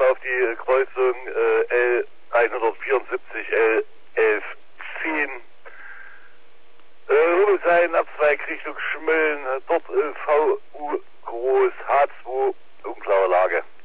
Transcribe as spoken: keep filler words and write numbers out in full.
auf die Kreuzung äh, L hundertvierundsiebzig L elf zehn. Äh, Rübelsheim, Abzweig Richtung Schmölln, dort äh, V U groß H zwei, unklare Lage.